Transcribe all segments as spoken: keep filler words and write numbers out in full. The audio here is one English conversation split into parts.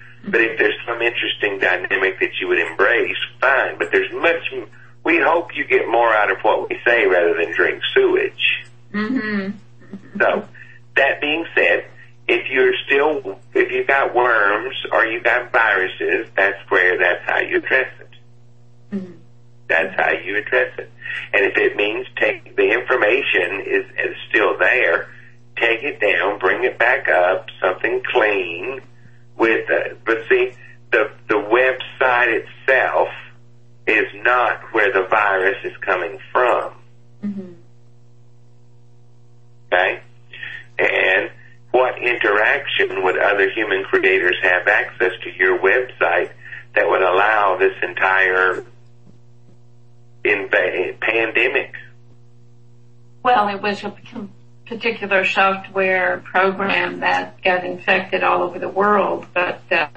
But if there's some interesting dynamic that you would embrace, fine. But there's much, we hope you get more out of what we say rather than drink sewage. Mm-hmm. So, that being said, if you're still, if you've got worms or you've got viruses, that's where, that's how you address it. Mm-hmm. That's how you address it. And if it means take, the information is, is still there, take it down, bring it back up, something clean with, uh, but see, the, the website itself is not where the virus is coming from. Mm-hmm. Okay? And what interaction would other human creators have access to your website that would allow this entire inv- pandemic? Well, it was a particular software program that got infected all over the world, but uh,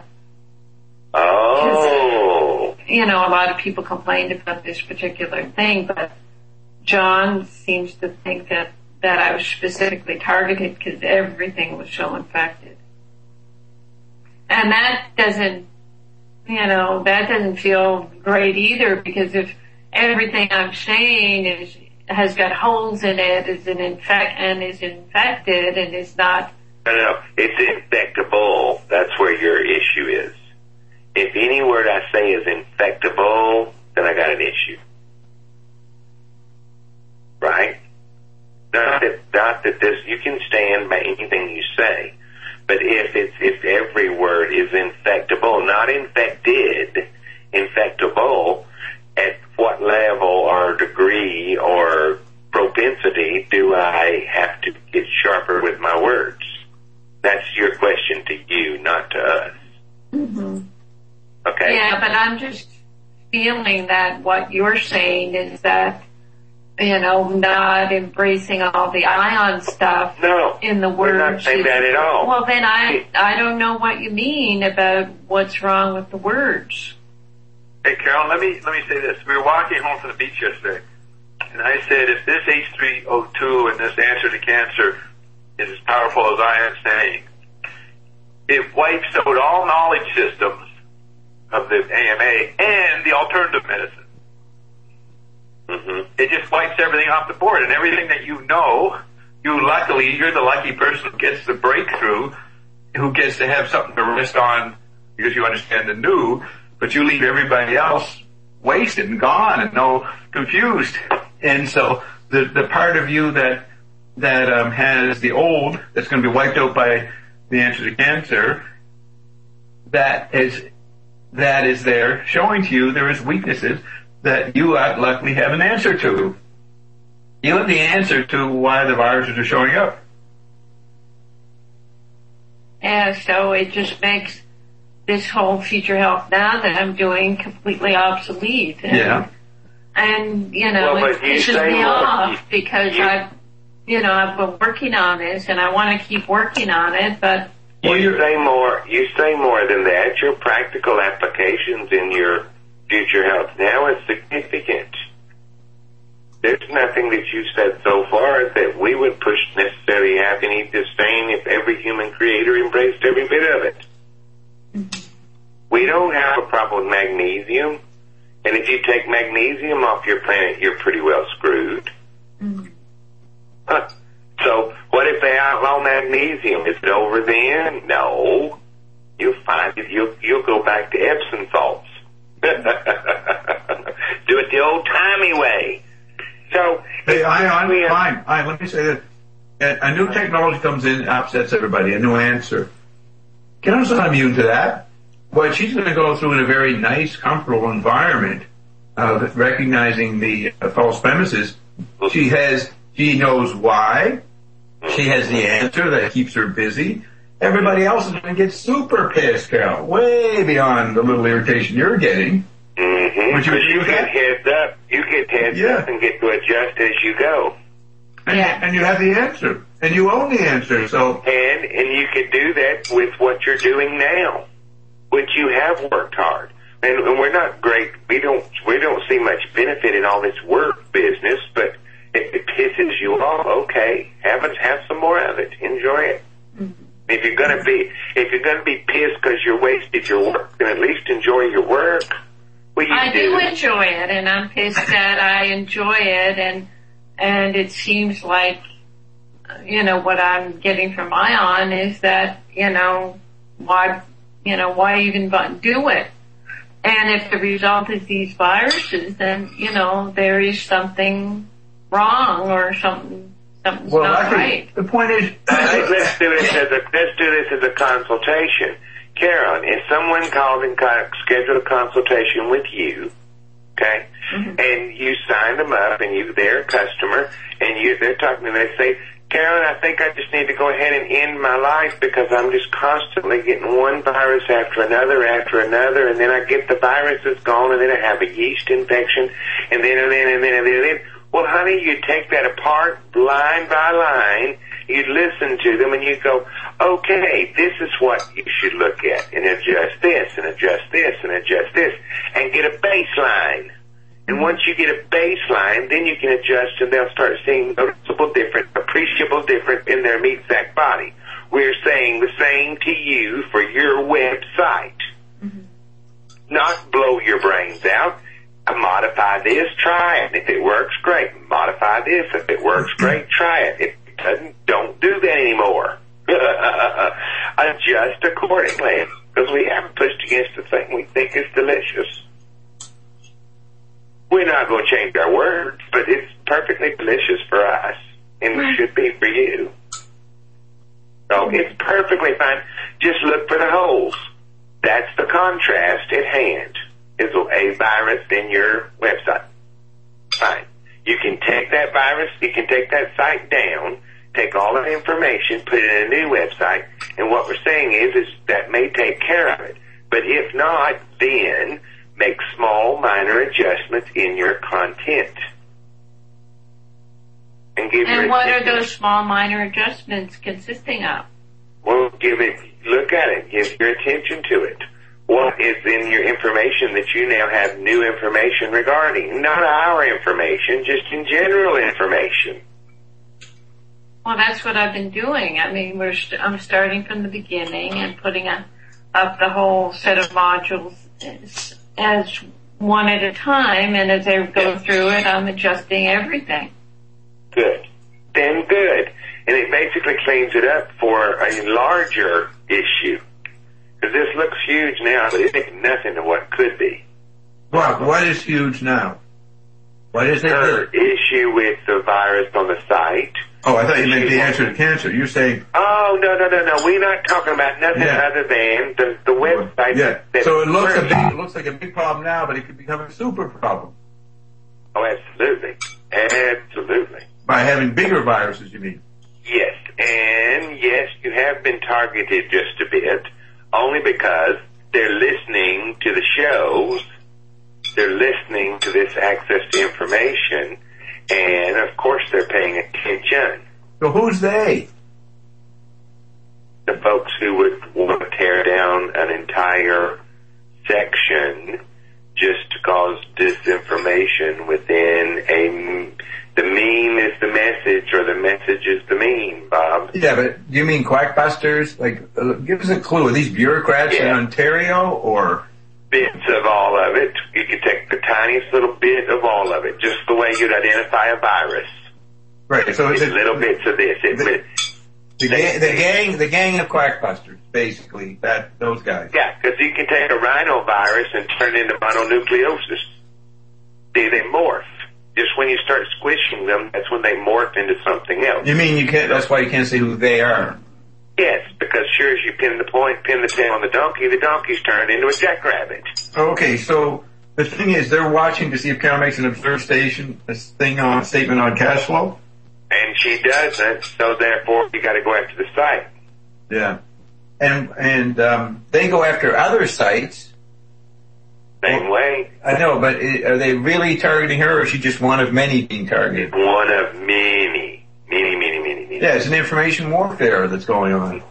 oh, you know, a lot of people complained about this particular thing, but John seems to think that that I was specifically targeted because everything was so infected. And that doesn't, you know, that doesn't feel great either, because if everything I'm saying is, has got holes in it, is an infect, and is infected and is not... No, no, it's infectable. That's where your issue is. If any word I say is infectable, then I got an issue. Right? Not that, not that this, you can stand by anything you say, but if it's, if every word is infectable, not infected, infectable, at what level or degree or propensity do I have to get sharper with my words? That's your question to you, not to us. Mm-hmm. Okay? Yeah, but I'm just feeling that what you're saying is that, you know, not embracing all the ion stuff no, in the words. We're not saying that at all. Well, then I, I don't know what you mean about what's wrong with the words. Hey, Carol, let me, let me say this. We were walking home from the beach yesterday, and I said, if this H three O two and this answer to cancer is as powerful as I am saying, it wipes out all knowledge systems of the A M A and the alternative medicine. Mm-hmm. It just wipes everything off the board, and everything that you know, you luckily, you're the lucky person who gets the breakthrough, who gets to have something to rest on because you understand the new, but you leave everybody else wasted and gone and no confused. And so the the part of you that that um, has the old, that's going to be wiped out by the answer to cancer, that is that is there showing to you there is weaknesses that you luckily have an answer to. You have the answer to why the viruses are showing up. And so it just makes this whole Future Health Now that I'm doing completely obsolete. And, Yeah. And, you know, Well, it but you pisses say me more. off because You- I've, you know, I've been working on this and I want to keep working on it, but... You say more, you say more than that. Your practical applications in your Future Health Now is significant. There's nothing that you've said so far that we would push necessarily have any disdain if every human creator embraced every bit of it. Mm-hmm. We don't have a problem with magnesium, and if you take magnesium off your planet, you're pretty well screwed. Mm-hmm. Huh. So what if they outlaw magnesium? Is it over then? No. You'll find it. You'll, you'll go back to Epsom salts. Do it the old-timey way. So, Hey, Ion, we have- fine. Ion, let me say that. A, a new technology comes in, upsets everybody, a new answer. Carol's not immune to that. What she's going to go through in a very nice, comfortable environment of recognizing the uh, false premises. She has, she knows why. She has the answer that keeps her busy. Everybody else is going to get super pissed, Carol, way beyond the little irritation you're getting. Mm-hmm. Would you But agree you with get that? heads up. You get heads Yeah. up and get to adjust as you go. And, Yeah. and you have the answer. And you own the answer, so... And and you could do that with what you're doing now, which you have worked hard. And, and we're not great. We don't we don't see much benefit in all this work business. But if it pisses you off, okay, have it, have some more of it. Enjoy it. Mm-hmm. If you're gonna be, if you're gonna be pissed because you wasted your work, then at least enjoy your work. Well, you I do. do enjoy it, and I'm pissed that I enjoy it, and and it seems like, you know, what I'm getting from Ion is that, you know, why, you know, why even do it? And if the result is these viruses, then, you know, there is something wrong or something, something's well, not I think right. the point is, let's do this as a let's do this as a consultation. Karen, if someone calls and scheduled a consultation with you, okay, mm-hmm. and you signed them up, and you they're a customer, and you they're talking, and they say, Karen, I think I just need to go ahead and end my life because I'm just constantly getting one virus after another after another, and then I get the virus that's gone, and then I have a yeast infection, and then and then and then and then. And then. Well, honey, you take that apart line by line, you listen to them, and you go, okay, this is what you should look at, and adjust this, and adjust this, and adjust this, and get a baseline. And once you get a baseline, then you can adjust, and they'll start seeing noticeable difference, appreciable difference in their meat sack body. We're saying the same to you for your website. Mm-hmm. Not blow your brains out. Modify this, try it. If it works, great. Modify this. If it works, great, try it. If it doesn't, don't do that anymore. Adjust accordingly, because we haven't pushed against the thing we think is delicious. We're not going to change our words, but it's perfectly delicious for us, and it should be for you. So it's perfectly fine. Just look for the holes. That's the contrast at hand. Is a virus in your website. Fine. You can take that virus, you can take that site down, take all of the information, put it in a new website, and what we're saying is, is that may take care of it. But if not, then make small, minor adjustments in your content. And give And your what attention. are those small, minor adjustments consisting of? Well, give it, look at it, give your attention to it. What is in your information that you now have new information regarding? Not our information, just in general information. Well, that's what I've been doing. I mean, we're st- I'm starting from the beginning and putting a, up the whole set of modules as, as one at a time, and as I go through it, I'm adjusting everything. Good. Then good. And it basically cleans it up for a larger issue. Because this looks huge now, but it's nothing to what could be. Well, what is huge now? What is it? Her issue with the virus on the site. Oh, I thought you meant the answer to cancer. You're saying... Oh, no, no, no, no. We're not talking about nothing Yeah. other than the, the website. Yeah. That So it looks, a big, it looks like a big problem now, but it could become a super problem. Oh, absolutely. Absolutely. By having bigger viruses, you mean? Yes. And yes, you have been targeted just a bit. Only because they're listening to the shows, they're listening to this access to information, and of course they're paying attention. So who's they? The folks who would want to tear down an entire section just to cause disinformation within a... The meme is the message, or the message is the meme, Bob. Yeah, but do you mean quackbusters? Like, uh, give us a clue. Are these bureaucrats Yeah. in Ontario, or? Bits of all of it. You can take the tiniest little bit of all of it, just the way you'd identify a virus. Right, so it's It's a, little bits of this. It, the, it, the, gang, the gang, the gang of quackbusters, basically, that, those guys. yeah, because you can take a rhinovirus and turn it into mononucleosis. They, they morph. Just when you start squishing them, that's when they morph into something else. You mean you can't, that's why you can't say who they are? Yes, because sure as you pin the point, pin the tail on the donkey, the donkey's turned into a jackrabbit. Okay, so the thing is, they're watching to see if Carol makes an observed station, a thing on, statement on cash flow? And she doesn't, so therefore you gotta go after the site. Yeah. And, and, um, they go after other sites. Same way. I know, but are they really targeting her, or is she just one of many being targeted? One of many, many, many, many, many. Yeah, it's an information warfare that's going on.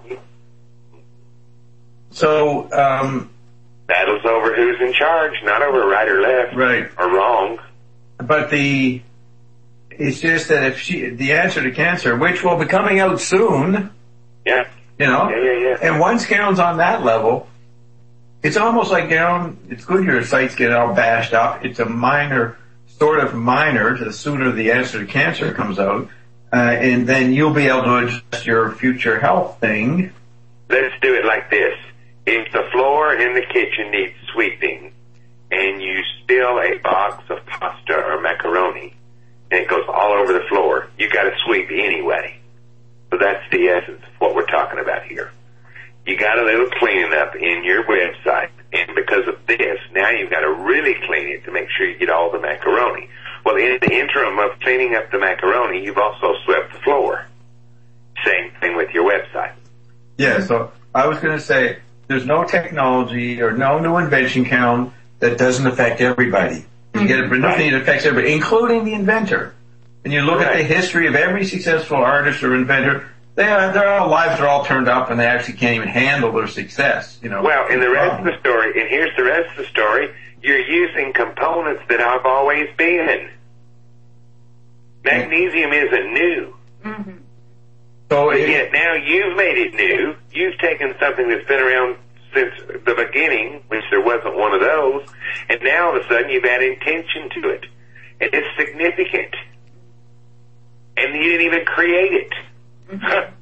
So, um... Battle's over who's in charge, not over right or left. Right. Or wrong. But the... It's just that if she... The answer to cancer, which will be coming out soon... Yeah. you know? Yeah, yeah, yeah. And once Carol's on that level, it's almost like, Carol, it's good your sites get all bashed up. It's a minor, sort of minor, the sooner the answer to cancer comes out, uh, and then you'll be able to adjust your future health thing. Let's do it like this. If the floor in the kitchen needs sweeping, and you spill a box of pasta or macaroni, and it goes all over the floor, you got to sweep anyway. So that's the essence of what we're talking about here. You got a little cleaning up in your website, and because of this, now you've got to really clean it to make sure you get all the macaroni. Well, in the interim of cleaning up the macaroni, you've also swept the floor. Same thing with your website. Yeah, so I was going to say, there's no technology or no new invention, Carol, that doesn't affect everybody. You get it, nothing that affects everybody, including the inventor. And you look Right. at the history of every successful artist or inventor, they are, their all lives are all turned up, and they actually can't even handle their success. You know. Well, and the rest of the story, and here's the rest of the story, you're using components that have always been. Magnesium isn't new. Mm-hmm. So it, Yet now you've made it new. You've taken something that's been around since the beginning, which there wasn't one of those, and now all of a sudden you've added intention to it. And it's significant. And you didn't even create it. Mm-hmm.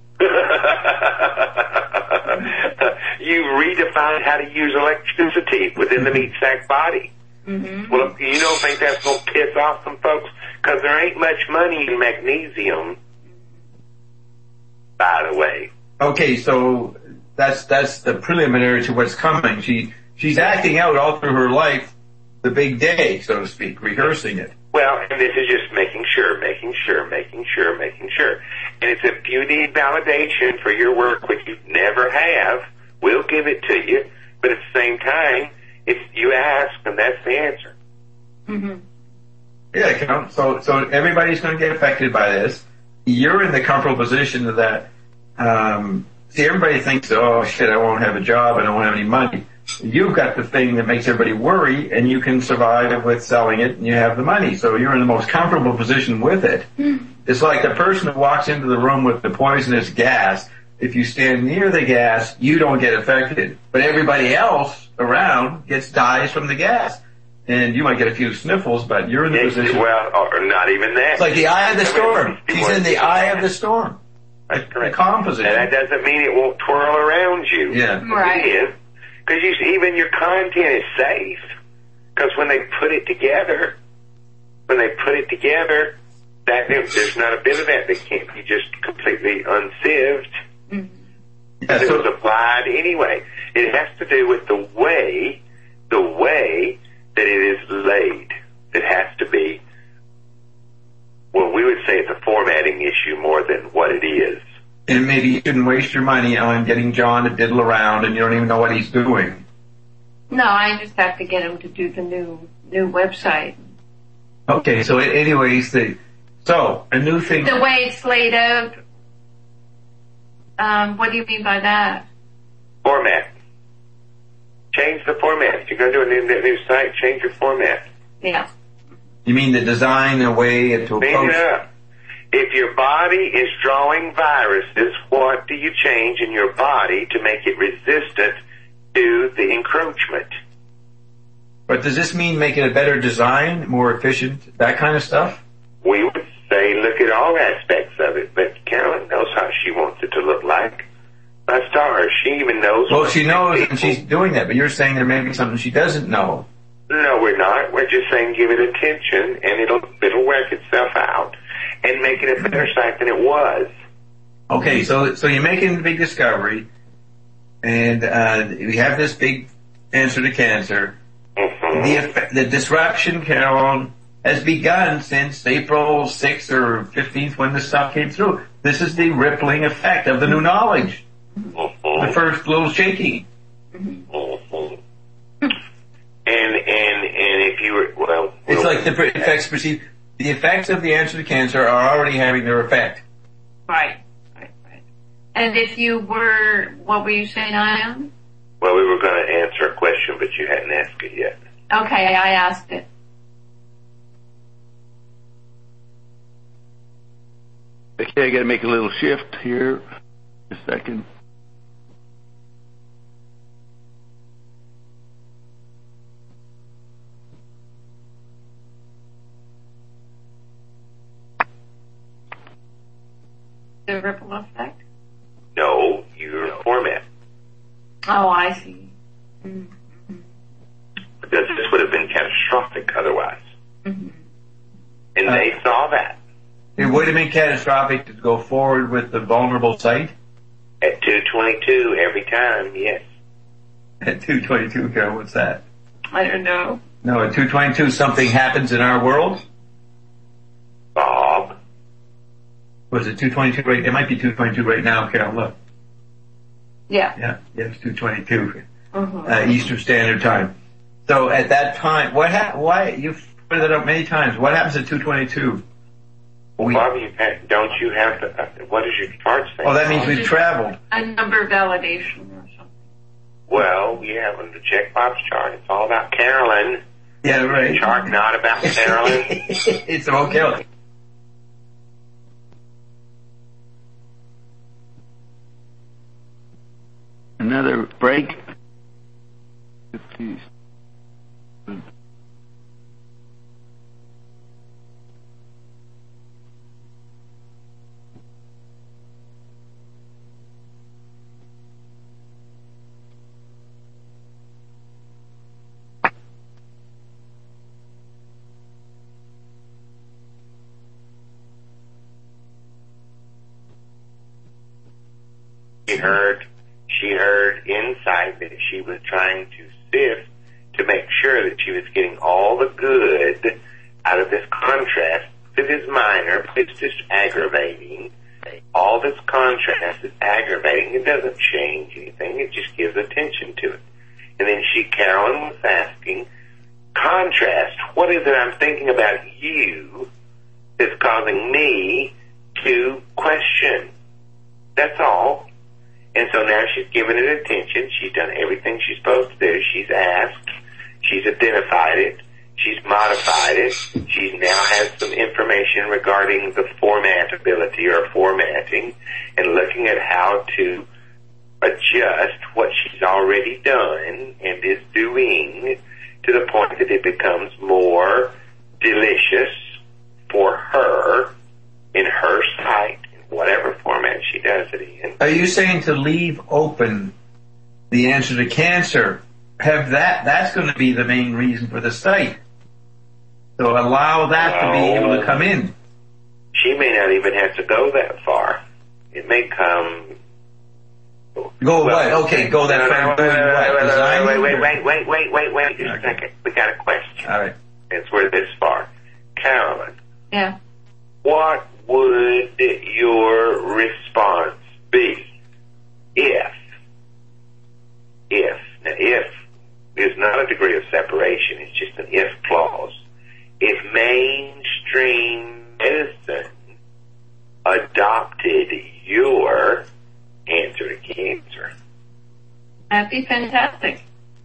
You redefined how to use electricity within the meat sack body. Mm-hmm. Well, you don't think that's going to piss off some folks? Because there ain't much money in magnesium, by the way. okay, so that's that's the preliminary to what's coming. She she's acting out all through her life the big day, so to speak, rehearsing it. Well, and this is just making sure, making sure, making sure, making sure. And it's if you need validation for your work, which you never have, we'll give it to you. But at the same time, if you ask, and that's the answer. Mm-hmm. Yeah, Carol, so so everybody's going to get affected by this. You're in the comfortable position that, um, see, everybody thinks, oh shit, I won't have a job, I don't have any money. You've got the thing that makes everybody worry, and you can survive with selling it, and you have the money. So you're in the most comfortable position with it. Mm. It's like the person who walks into the room with the poisonous gas. If you stand near the gas, you don't get affected. But everybody else around gets dies from the gas. And you might get a few sniffles, but you're in the Yeah, position. well, or not even that. It's like the eye of the storm. He's in the eye of the storm. That's correct. The calm position. And that doesn't mean it won't twirl around you. Yeah. Right. It is. Because you, even your content is safe. Because when they put it together, when they put it together, that there's not a bit of that that can't be just completely unsieved. Mm-hmm. Yeah, it so, was applied anyway. It has to do with the way, the way that it is laid. It has to be, well, we would say it's a formatting issue more than what it is. and maybe you shouldn't waste your money on getting John to diddle around and you don't even know what he's doing. No, I just have to get him to do the new new website. Okay, so anyways, the so a new thing. The way it's laid out. Um, what do you mean by that? Format. Change the format. If you're going to do a new, new site, change your format. Yeah. You mean the design, the way to Clean approach? it up. If your body is drawing viruses, what do you change in your body to make it resistant to the encroachment? But does this mean make it a better design, more efficient, that kind of stuff? We would say look at all aspects of it, but Carolyn knows how she wants it to look like. My stars, she even knows. Well, what she knows people- and she's doing that, but you're saying there may be something she doesn't know. No, we're not. We're just saying give it attention, and it'll it'll work itself out and make it a better site than it was. Okay, so so you're making the big discovery, and uh, we have this big answer to cancer. Mm-hmm. The effect, the disruption, Carol, has begun since April sixth or fifteenth when this stuff came through. This is the rippling effect of the new knowledge. Mm-hmm. The first little shaking. Mm-hmm. And and and if you were well, It's we'll- like the effects perceived. The effects of the answer to cancer are already having their effect. Right. Right. Right. And if you were, what were you saying, Ian? well, we were going to answer a question, but you hadn't asked it yet. Okay, I asked it. Okay, I got to make a little shift here. A second. the ripple effect? No, your format. Oh, I see. Mm-hmm. Because this would have been catastrophic otherwise. Mm-hmm. And Uh, they saw that. It would have been catastrophic to go forward with the vulnerable site? At two twenty-two every time, yes. At two twenty-two, Carol, what's that? I don't know. No, at two twenty-two something happens in our world? Bob. Was it two twenty-two right? It might be two twenty-two right now, Carol, look. Yeah. Yeah, yeah, it's two twenty-two. Mm-hmm. Uh, Eastern Standard Time. So at that time, what ha- why, you've put it up many times, what happens at two twenty-two? Well, We- Bob, you ha- don't you have the, uh, what does your chart say? Oh, that means we've traveled. A number validation or something. Well, you have to check Bob's chart. It's all about Carolyn. Yeah, right. Chart not about Carolyn. It's about Carolyn. Another break. Please. She heard, she heard insight that she was trying to sift to make sure that she was getting all the good out of this contrast. It is minor, but it's just aggravating. All this contrast is aggravating. It doesn't change anything. It just gives attention to it. And then she, Carolyn, was asking, contrast, what is it I'm thinking about you that's causing me to question? That's all. And so now she's given it attention. She's done everything she's supposed to do. She's asked. She's identified it. She's modified it. She now has some information regarding the formatability or formatting and looking at how to adjust what she's already done and is doing to the point that it becomes more delicious for her in her site, in whatever format she does it in. Are you saying to leave open the answer to cancer? Have that, that's going to be the main reason for the site. So allow that to be able to come in. She may not even have to go that far. It may come... Go well, what? Okay, go that no, no, far. no, Doing what? wait, Designing? wait, wait, or- wait, wait, wait, wait, wait, just a Okay. second. We got a question. All right. It's we're this far. Carolyn, Yeah. what would your response be if, if, now if is not a degree of separation, it's just an if clause. If mainstream medicine adopted your answer to cancer, That'd be fantastic.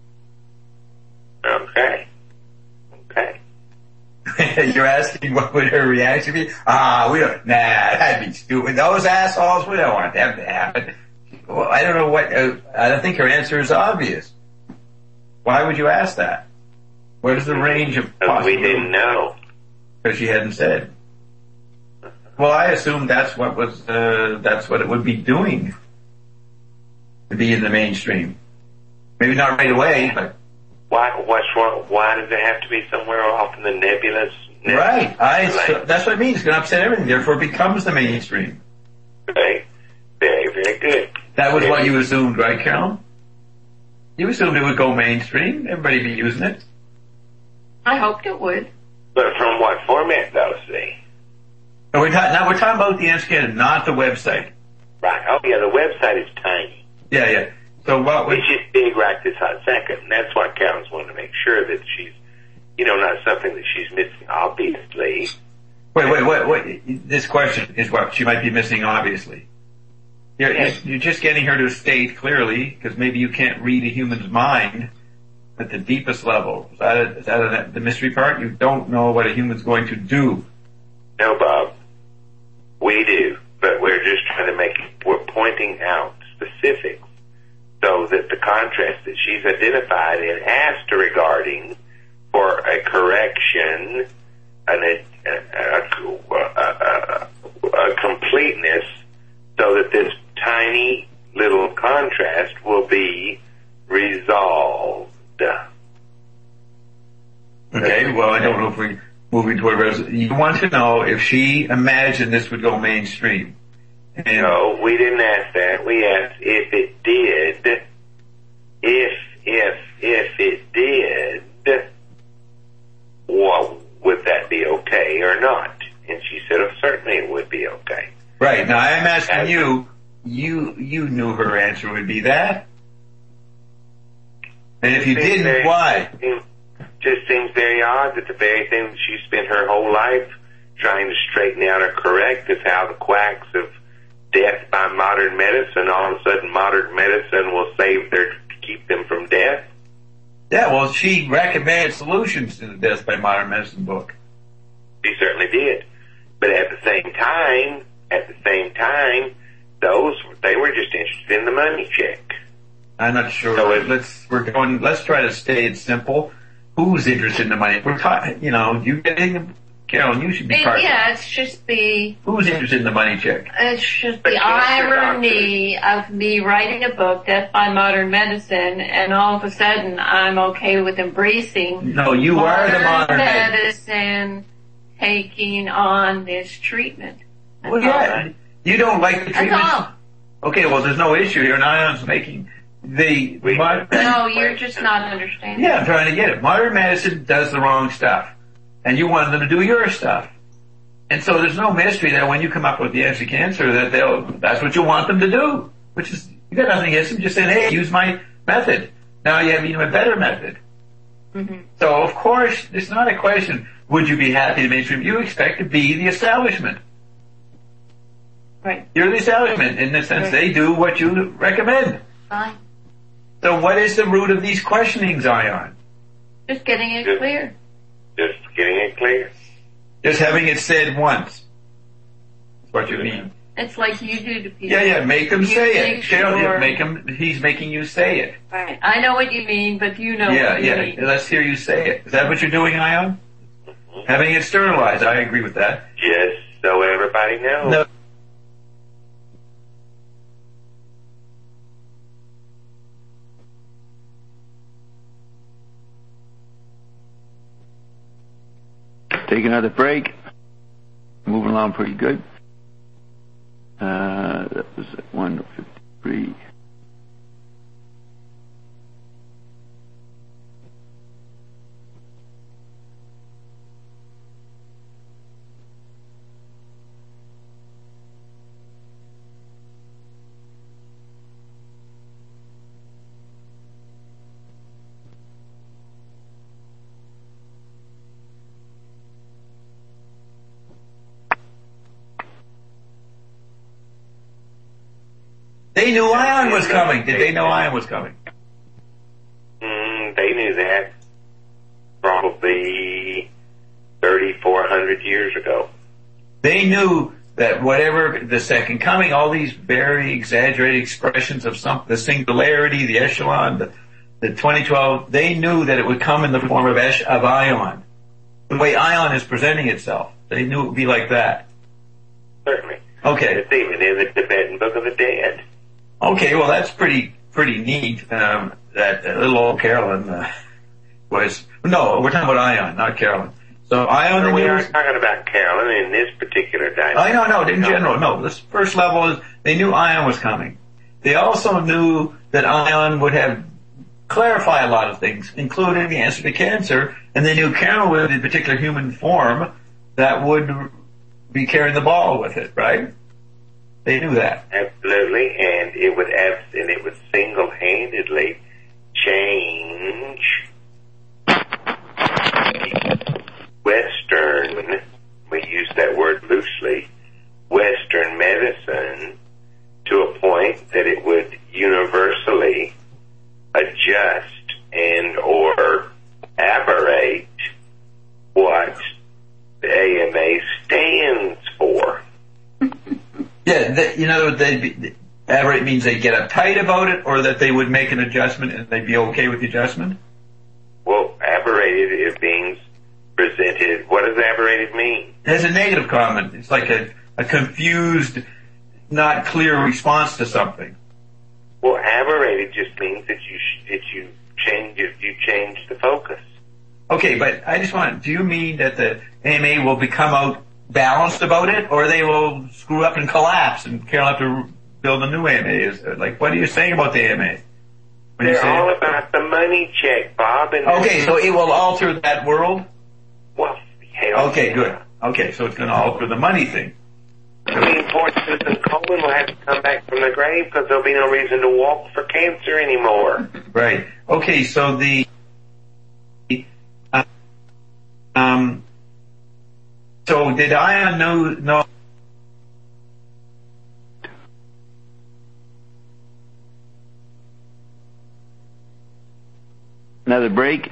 okay, okay. You're asking what would her reaction be? Ah, we don't, nah, that'd be stupid. Those assholes, we don't want them to happen. Well, I don't know what, uh, I don't think her answer is obvious. Why would you ask that? What is the range of Because we possibilities? didn't know. Because she hadn't said. Well, I assumed that's what was, uh, that's what it would be doing. To be in the mainstream. Maybe not right away, but. Why, what's wrong? Why does it have to be somewhere off in the nebulous? nebulous Right. I, like, so that's what it means. It's going to upset everything. Therefore, it becomes the mainstream. very, very, very good. That was Very what you assumed, right, Carol? You assumed it would go mainstream. Everybody be using it. I hoped it would. But from what format, though, see? And we're ta- now we're talking about the Answer Canada, not the website. Right. Oh, yeah, the website is tiny. Yeah, yeah. So what would... It's just big right this hot second. And that's why Carolyn's wanting to make sure that she's, you know, not something that she's missing, obviously. Wait, wait, wait, wait. This question is what she might be missing, obviously. You're, Yes. you're just getting her to state clearly, because maybe you can't read a human's mind at the deepest level. Is that, a, is that a, the mystery part? You don't know what a human's going to do. No, Bob. We do. But we're just trying to make, we're pointing out specifics so that the contrast that she's identified and asked regarding for a correction, an, a, a, a, a, a completeness so that this tiny little contrast will be resolved. Okay, well, I don't know if we're moving toward resolution. You want to know if she imagined this would go mainstream. And no, we didn't ask that. We asked if it did. If, if, if it did, well, would that be okay or not? And she said, oh, certainly it would be okay. Right. Now, I'm asking As, you, you, you knew her answer would be that. And if you didn't, very, why? It just seems very odd that the very thing that she spent her whole life trying to straighten out or correct is how the quacks of death by modern medicine, all of a sudden modern medicine will save their, keep them from death. Yeah, well, she recommended solutions to the death by modern medicine book. She certainly did. But at the same time, at the same time, those, they were just interested in the money check. I'm not sure. So it, let's, we're going, let's try to stay it simple. Who's interested in the money? We're talking, you know, you getting, Carolyn, you should be part it, Yeah, of it. it's just the... Who's interested in the money check? It's just the irony of me writing a book, Death by Modern Medicine, and all of a sudden I'm okay with embracing... No, you are the modern medicine taking on this treatment. That's well, yeah. You don't like the treatment? That's all. Okay, well, there's no issue here. Ion's making... The modern, no, you're just not understanding. Yeah, I'm trying to get it. Modern medicine does the wrong stuff, and you want them to do your stuff. And so there's no mystery that when you come up with the answer to cancer, that they'll, that's what you want them to do. Which is, you got nothing against them, just saying, hey, use my method. Now you have even a better method. Mm-hmm. So of course, it's not a question, would you be happy in mainstream? You expect to be the establishment. Right. You're the establishment, in the sense right. They do what you recommend. Fine. So what is the root of these questionings, Ion? Just getting it just, clear. Just getting it clear. Just having it said once. That's what you mean. It's like you do to people. Yeah, yeah, make them you say it. Sure. Make him, he's making you say it. Right. I know what you mean, but you know yeah, what you yeah. mean. Yeah, let's hear you say it. Is that what you're doing, Ion? Mm-hmm. Having it sterilized. I agree with that. Just so everybody knows. No. Take another break. Moving along pretty good. Uh, that was at one fifty-three. They knew Ion was coming. Did they know Ion was coming? Mm, they knew that probably thirty-four hundred years ago. They knew that whatever the second coming, all these very exaggerated expressions of some, the singularity, the echelon, the, the twenty twelve, they knew that it would come in the form of, esh, of Ion. The way Ion is presenting itself. They knew it would be like that. Certainly. Okay. It's even in the Tibetan Book of the Dead. Okay, well that's pretty pretty neat. Um, that uh, little old Carolyn uh, was no, we're talking about Ion, not Carolyn. So Ion, no, we news, aren't talking about Carolyn in this particular dynamic. I know, no, in general, no. This first level is they knew Ion was coming. They also knew that Ion would have clarify a lot of things, including the answer to cancer, and they knew Carolyn with a particular human form that would be carrying the ball with it, right? They knew that. Absolutely, and it would abs- and it would single-handedly change Western, we use that word loosely, Western medicine to a point that it would universally adjust and or aberrate what the A M A stands for. Yeah, the, you know, they be, aberrate means they get uptight about it, or that they would make an adjustment and they'd be okay with the adjustment? Well, aberrated is being presented. What does aberrated mean? It has a negative comment. It's like a, a confused, you not clear response to something. Well, aberrated just means that you sh- that you change you change the focus. Okay, but I just want, do you mean that the A M A will become out balanced about it, or they will screw up and collapse and Carol have to build a new A M A? Is, like, what are you saying about the A M A? When They're all about the money check, Bob. And okay, so it will alter that world? Well, hell Okay, yeah. good. Okay, so it's going to alter the money thing. I mean, poor Susan Coleman will have to come back from the grave because there'll be no reason to walk for cancer anymore. Right. Okay, so the, uh, um, so did Ion know, know, Another break.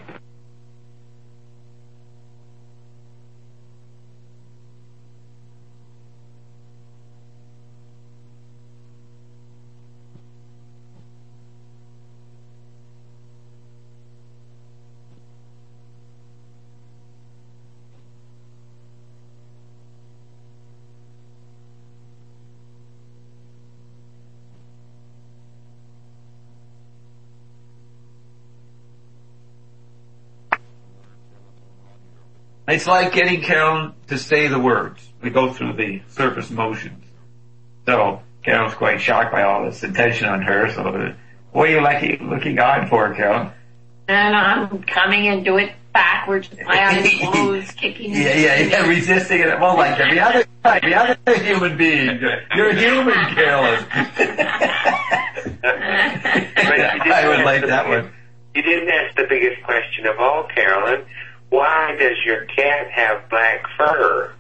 it's like getting Carolyn to say the words. We go through the surface motions. So Carolyn's quite shocked by all this attention on her. So uh, what are you looking, looking on for, Carolyn? And I'm coming into it backwards with my eyes closed, kicking. Yeah, yeah, yeah, resisting it. Well, like every other, every other human being. You're a human, Carolyn. I would like that one. You didn't ask the biggest question of all, Carolyn. Why does your cat have black fur?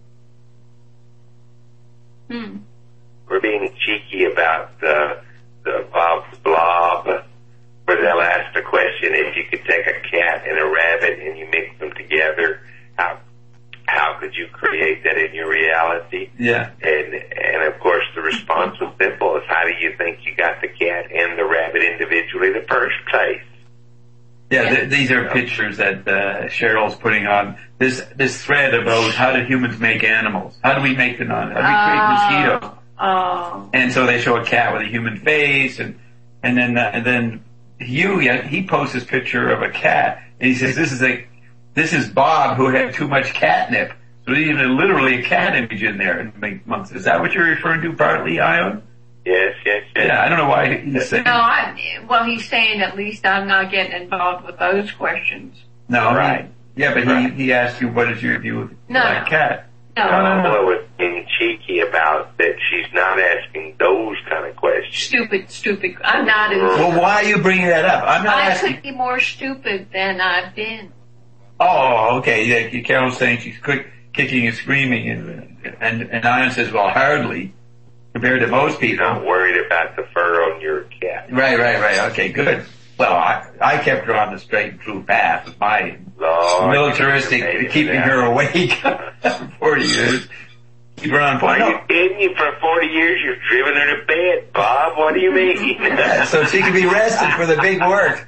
Hmm. We're being cheeky about the the Bob's Blob, where they'll ask the question, if you could take a cat and a rabbit and you mix them together, how how could you create that in your reality? Yeah. And and of course the response was simple: is how do you think you got the cat and the rabbit individually in the first place? Yeah, th- these are pictures that uh, Cheryl's putting on this this thread about how do humans make animals? How do we make them? How do we create mosquitoes? Oh. And so they show a cat with a human face, and and then uh, and then Hugh yeah, he posts this picture of a cat, and he says this is a this is Bob who had too much catnip. So there's even literally a cat image in there in the months. Is that what you're referring to, partly, Ion? Yes, yes, yes. Yeah, I don't know why he's saying. No, I, well, he's saying at least I'm not getting involved with those questions. No, Right. He, yeah, but Right. he he asked you what is your view of No, black no. cat? No. No, no, no. Well, was being cheeky about that she's not asking those kind of questions. Stupid, stupid. I'm not as, Well, why are you bringing that up? I'm not I asking. could be more stupid than I've been. Oh, okay. Yeah, Carol's saying she's quick, kicking and screaming, and and and Ion says, well, hardly compared to most You're people. not worried about the fur on your cat. Right, right, right. Okay, good. Well, I I kept her on the straight and true path with my Lord, militaristic you made it keeping that. her awake for forty years. Keep her on point. Are you kidding? You for forty years you've driven her to bed, Bob. What do you mean? Yeah, so she can be rested for the big work.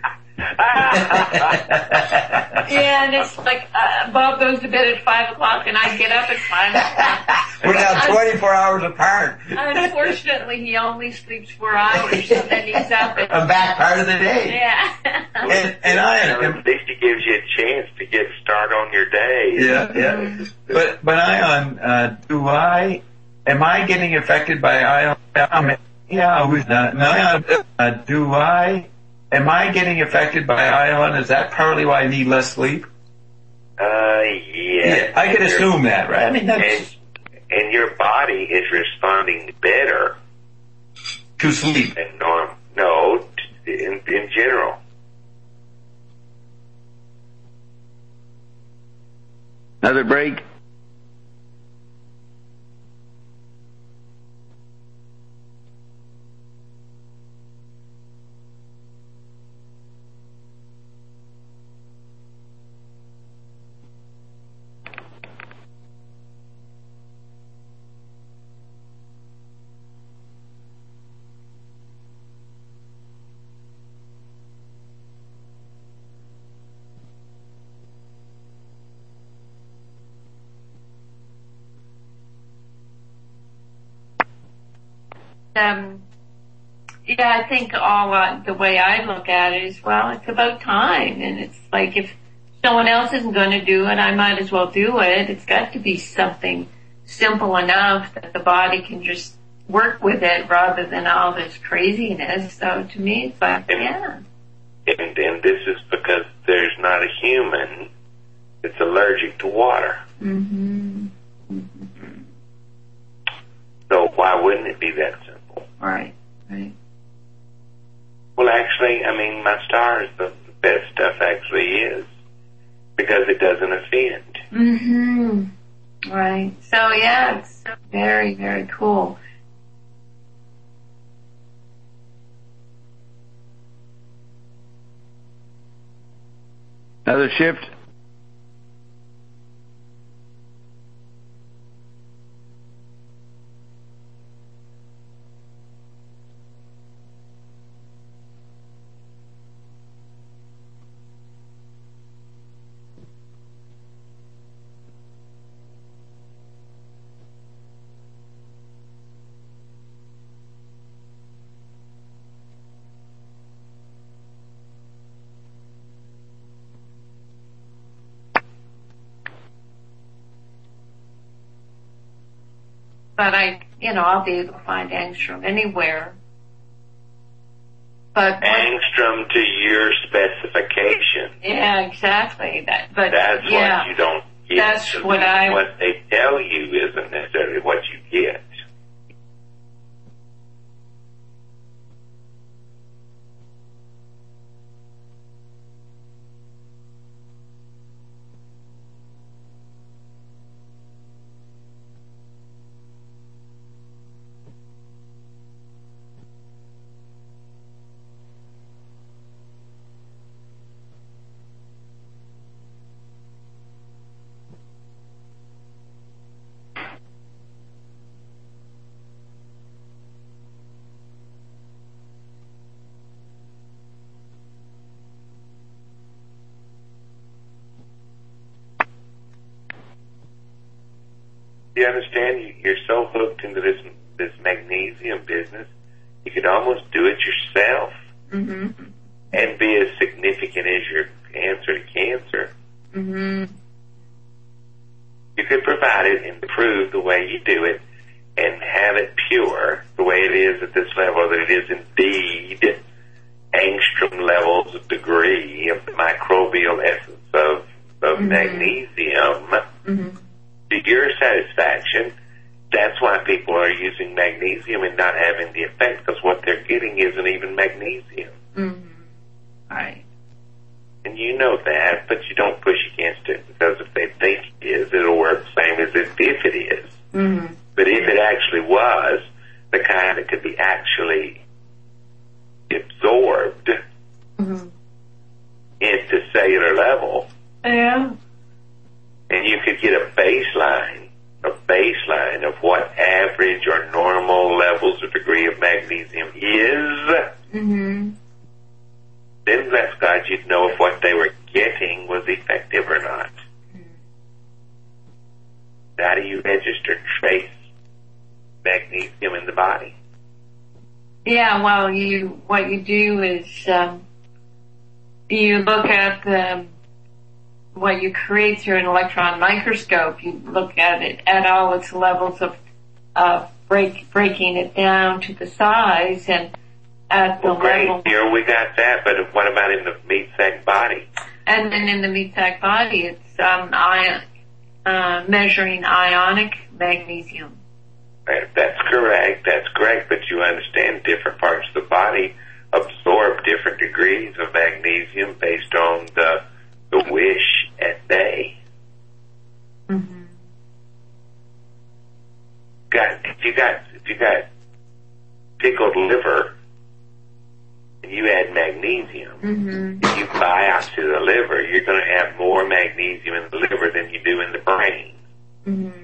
Yeah, and it's like, uh, Bob goes to bed at five o'clock and I get up at five o'clock. We're now twenty-four hours apart. Unfortunately, he only sleeps four hours, so then he's up at, I'm back part of the day. yeah. And, and I Well, at least it gives you a chance to get started on your day. Yeah, yeah. But, but Ion, uh, do I, am I getting affected by Ion? Um, yeah, who's not? No, Ion, uh, do I, am I getting affected by Ion? Is that partly why I need less sleep? Uh, yeah. Yeah, I could And your- assume that, right? I mean, And, that's and your body is responding better to sleep. than norm. No, t- in, in general. Another break. um, yeah, I think all uh, the way I look at it is, well, it's about time, and it's like if someone else isn't going to do it, I might as well do it. It's got to be something simple enough that the body can just work with it rather than all this craziness. So to me, it's like, and, yeah. And, and this is because there's not a human that's allergic to water. Mm-hmm. Mm-hmm. So why wouldn't it be that simple? Right, right. Well, actually, I mean, my stars, the best stuff actually is because it doesn't offend. Mm-hmm. Right. So, yeah, it's very, very cool. Another shift. But I, you know, I'll be able to find angstrom anywhere. But angstrom to your specification. Yeah, exactly. That, but that's yeah, what you don't get. That's so what I. What they tell you isn't necessarily what you get. You understand? You're so hooked into this this magnesium business, you could almost do it yourself mm-hmm. and be as significant as your answer to cancer. Mm-hmm. You could provide it and prove the way you do it and have it pure the way it is at this level, that it is indeed angstrom levels of degree of the microbial essence of, of mm-hmm. magnesium. Mm-hmm. To your satisfaction. That's why people are using magnesium and not having the effect, because what they're getting isn't even magnesium. Mm-hmm. Right. And you know that, but you don't push against it, because if they think it is, it'll work the same as if, if it is. Mm-hmm. But if it actually was the kind that could be actually absorbed mm-hmm. into cellular level, yeah. and you could get a baseline, a baseline of what average or normal levels or degree of magnesium is, mm-hmm. then bless God, you'd know if what they were getting was effective or not. Mm-hmm. How do you register trace magnesium in the body? Yeah, well, you what you do is um, you look at the what you create through an electron microscope. You look at it at all its levels of uh, break breaking it down to the size and at the well, great. level. Here we got that, but what about in the meat sac body? And then in the meat sac body, it's um, ion, uh, measuring ionic magnesium. That's correct. That's correct. But you understand different parts of the body absorb different degrees of magnesium based on the the wish at day. Mm-hmm. Got if you got if you got pickled liver and you add magnesium, mm-hmm. if you biopsy the liver, you're going to have more magnesium in the liver than you do in the brain. Mm-hmm.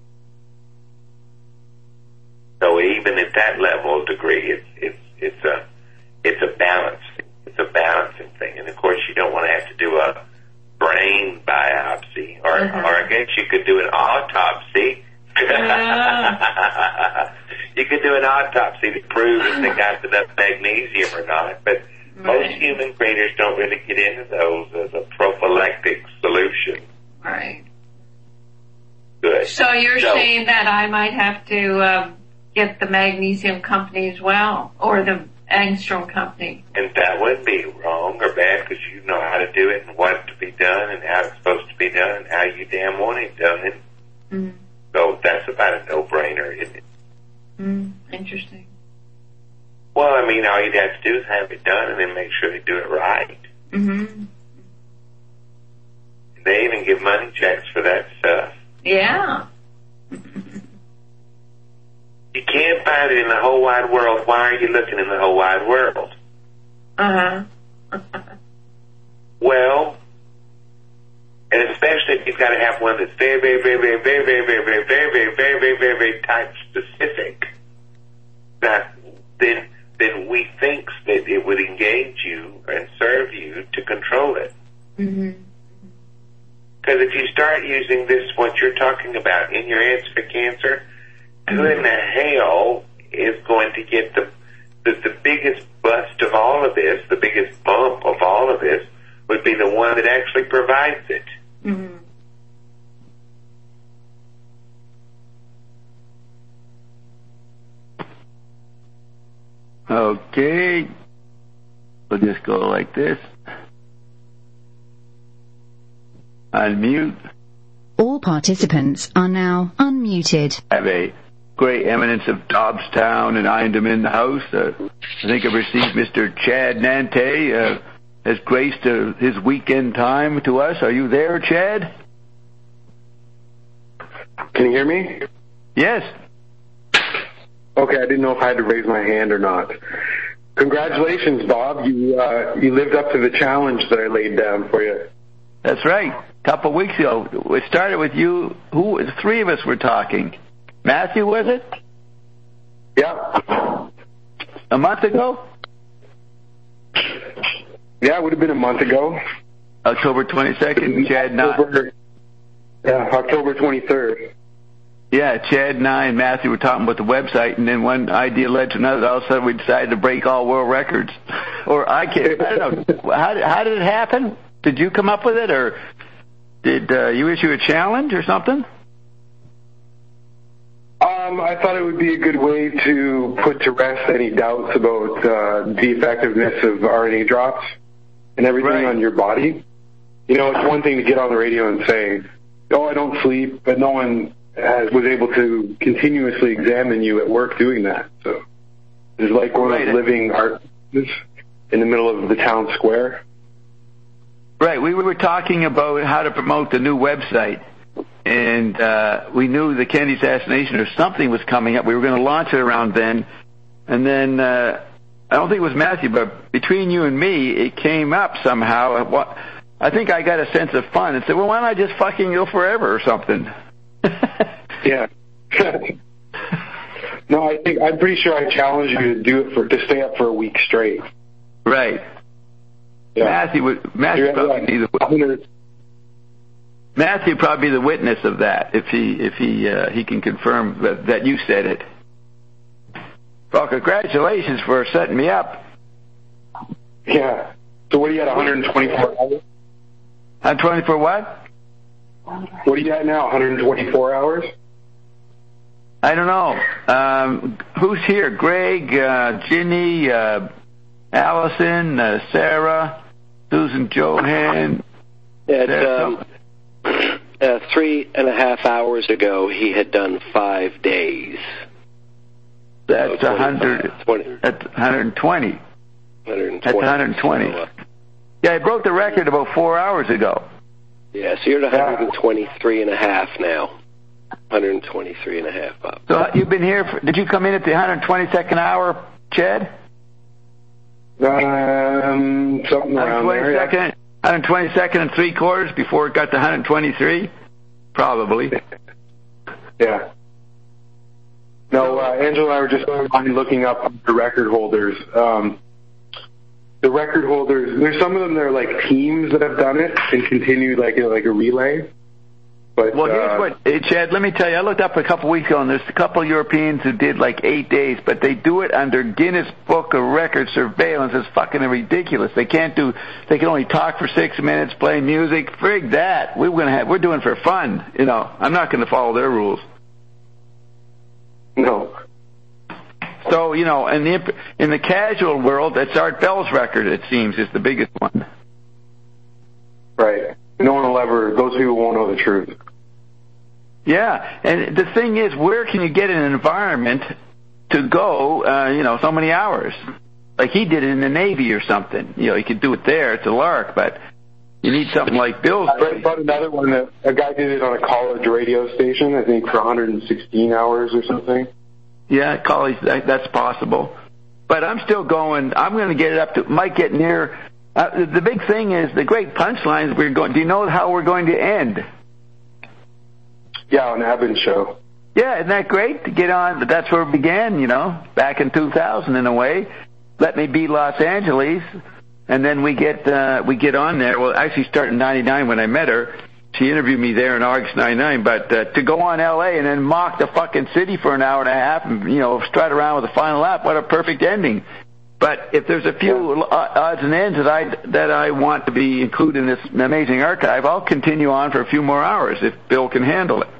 So even at that level of degree, it's it's it's a it's a balance. It's a balancing thing, and of course, you don't want to have to do a brain biopsy, or uh-huh. or I guess you could do an autopsy. Yeah. You could do an autopsy to prove if they got enough magnesium or not, but right. most human craters don't really get into those as a prophylactic solution. Right. Good. So you're so, saying that I might have to uh, get the magnesium company as well, or the Angstrom company? And that wouldn't be wrong or bad, because you know how to do it and what to be done and how it's supposed to be done and how you damn want it done. Mm. So that's about a no-brainer, isn't it? Mm, interesting. Well, I mean, all you'd have to do is have it done and then make sure they do it right. Mm-hmm. They even give money checks for that stuff. Yeah. You can't find it in the whole wide world. Why are you looking in the whole wide world? Uh-huh. Well, and especially if you've got to have one that's very, very, very, very, very, very, very, very, very, very, very, very, very, very type specific, that then then we think that it would engage you and serve you to control it. Mm-hmm. Because if you start using this, what you're talking about, in your heads for cancer, who in the hell is going to get the, the the biggest bust of all of this, the biggest bump of all of this, would be the one that actually provides it. Mm-hmm. Okay. We'll just go like this. Unmute. All participants are now unmuted. I have a great eminence of Dobbstown and Indom in the house. Uh, I think I've received Mister Chad Nante uh, has graced uh, his weekend time to us. Are you there, Chad? Can you hear me? Yes. Okay, I didn't know if I had to raise my hand or not. Congratulations, Bob. You uh, you lived up to the challenge that I laid down for you. That's right. A couple of weeks ago, it started with you. Who? The three of us were talking. Matthew, was it? Yeah. A month ago? Yeah, it would have been a month ago. October twenty-second, Chad and I. October, yeah, October twenty-third. Yeah, Chad and I and Matthew were talking about the website, and then one idea led to another. All of a sudden, we decided to break all world records. Or I can't, I don't know. How did, how did it happen? Did you come up with it, or did uh, you issue a challenge or something? Um, I thought it would be a good way to put to rest any doubts about uh, the effectiveness of R N A drops and everything Right. on your body. You know, it's one thing to get on the radio and say, oh, I don't sleep, but no one has, was able to continuously examine you at work doing that. So it's like one Right. of those living art in the middle of the town square. Right. We were talking about how to promote the new website, and uh, we knew the Kennedy assassination or something was coming up. We were going to launch it around then, and then uh, I don't think it was Matthew, but between you and me, it came up somehow. I think I got a sense of fun and said, well, why don't I just fucking go forever or something? Yeah. No, I think I'm pretty sure I challenged you to do it for to stay up for a week straight. Right. Yeah. Matthew would Matthew probably be the Matthew probably be the witness of that if he if he uh, he can confirm that, that you said it. Well, congratulations for setting me up. Yeah. So what are you at, one hundred twenty-four hours? I'm twenty-four what? What are you at now, one hundred twenty-four hours? I don't know. Um, who's here? Greg, uh, Ginny, uh, Allison, uh, Sarah, Susan Johan. At um, uh, three and a half hours ago, he had done five days. That's So a hundred. twenty. That's one hundred twenty. one hundred twenty. That's one hundred twenty. So, uh, Yeah, I broke the record about four hours ago. yeah, so you're at one hundred twenty-three and a half now. one hundred twenty-three and a half, Bob. So uh, you've been here. For, did you come in at the one hundred twenty-second hour, Chad? Um, something around there. Yeah. one hundred twenty-second and three quarters before it got to one hundred twenty-three? Probably. Yeah. No, uh, Angela and I were just looking up the record holders. Um, the record holders, there's some of them that are like teams that have done it and continued like a, like a relay. But, well, here's uh, what, hey, Chad, let me tell you, I looked up a couple weeks ago, and there's a couple of Europeans who did like eight days, but they do it under Guinness Book of Records surveillance. It's fucking ridiculous. They can't do, they can only talk for six minutes, play music. Frig that. We're gonna have, we're doing it for fun. You know, I'm not going to follow their rules. No. So, you know, in the, in the casual world, it's Art Bell's record, it seems, is the biggest one. Right. No one will ever, those people won't know the truth. Yeah, and the thing is, where can you get an environment to go, uh, you know, so many hours? Like he did it in the Navy or something. You know, you could do it there. It's a lark, but you need something like Bill's. I read about another one that a guy did it on a college radio station, I think for one hundred sixteen hours or something. Yeah, college, that, that's possible. But I'm still going, I'm going to get it up to, might get near, uh, the big thing is the great punchlines we're going, do you know how we're going to end? Yeah, on Abbott show. Yeah, isn't that great to get on? But that's where it began, you know, back in two thousand in a way. Let me be Los Angeles, and then we get uh, we get on there. Well, actually, started in ninety-nine when I met her. She interviewed me there in August ninety-nine. But uh, to go on L A and then mock the fucking city for an hour and a half, and you know, strut around with a final lap. What a perfect ending! But if there's a few odds and ends that I that I want to be included in this amazing archive, I'll continue on for a few more hours if Bill can handle it.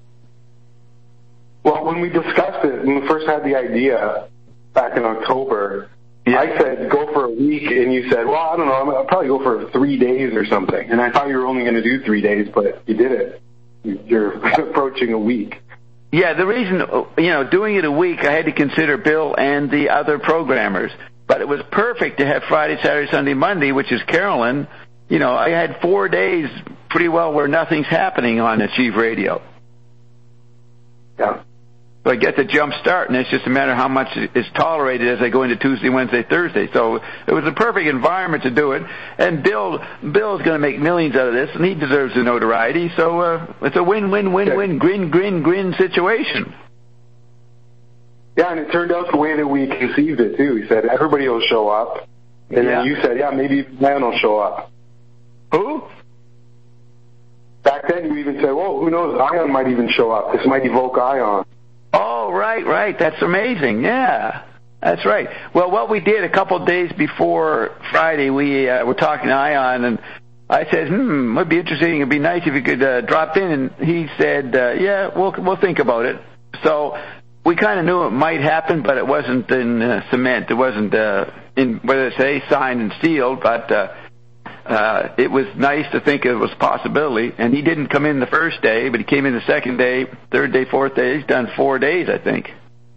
Well, when we discussed it, when we first had the idea back in October, yeah. I said go for a week, and you said, well, I don't know, I'll probably go for three days or something. And I thought you were only going to do three days, but you did it. You're approaching a week. Yeah, the reason, you know, doing it a week, I had to consider Bill and the other programmers. But it was perfect to have Friday, Saturday, Sunday, Monday, which is Carolyn. You know, I had four days pretty well where nothing's happening on Achieve Radio. Yeah. So I get the jump start, and it's just a matter of how much is tolerated as I go into Tuesday, Wednesday, Thursday. So it was a perfect environment to do it. And Bill, Bill's going to make millions out of this, and he deserves the notoriety. So uh, it's a win-win-win-win, grin, grin, grin situation. Yeah, and it turned out the way that we conceived it, too. He said, everybody will show up. And yeah. then you said, yeah, maybe man will show up. Who? Back then you even said, well, who knows, Ion might even show up. This might evoke Ion. Oh, right, right. That's amazing. Yeah, that's right. Well, what we did a couple of days before Friday, we uh, were talking to Ion, and I said, hmm, it would be interesting. It'd be nice if you could uh, drop in. And he said, uh, yeah, we'll, we'll think about it. So we kind of knew it might happen, but it wasn't in uh, cement. It wasn't uh, in, whether it's say, signed and sealed, but uh, uh, it was nice to think it was a possibility. And he didn't come in the first day, but he came in the second day, third day, fourth day. He's done four days, I think.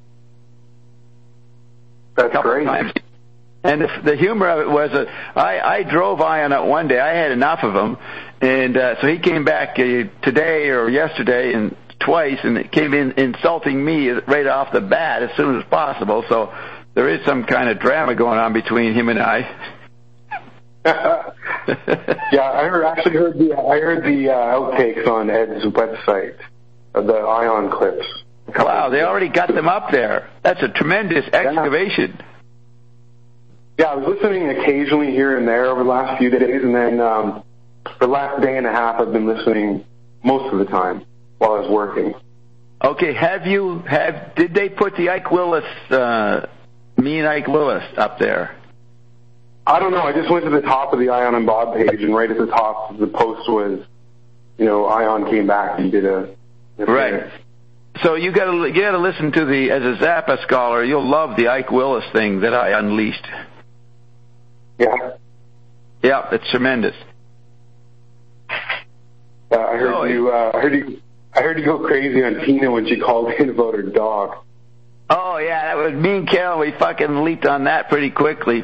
That's great. Times. And the, the humor of it was, uh, I, I drove Ion out one day. I had enough of him. And uh, so he came back uh, today or yesterday and twice, and it came in insulting me right off the bat as soon as possible. So there is some kind of drama going on between him and I. Yeah, I heard, actually heard the I heard the uh, outtakes on Ed's website of the Ion clips. Wow, they already got them up there. That's a tremendous excavation. Yeah, I was listening occasionally here and there over the last few days, and then um, the last day and a half I've been listening most of the time while I was working. Okay, have you have did they put the Ike Willis, uh, me and Ike Willis up there? I don't know. I just went to the top of the Ion and Bob page, and right at the top, the post was, you know, Ion came back and did a. a right. Thing. So you got to you got to listen to the as a Zappa scholar, you'll love the Ike Willis thing that I unleashed. Yeah. Yeah, it's tremendous. Uh, I heard oh, you. Uh, I heard you. I heard you go crazy on Tina when she called in about her dog. Oh yeah, that was me and Carol. We fucking leaped on that pretty quickly.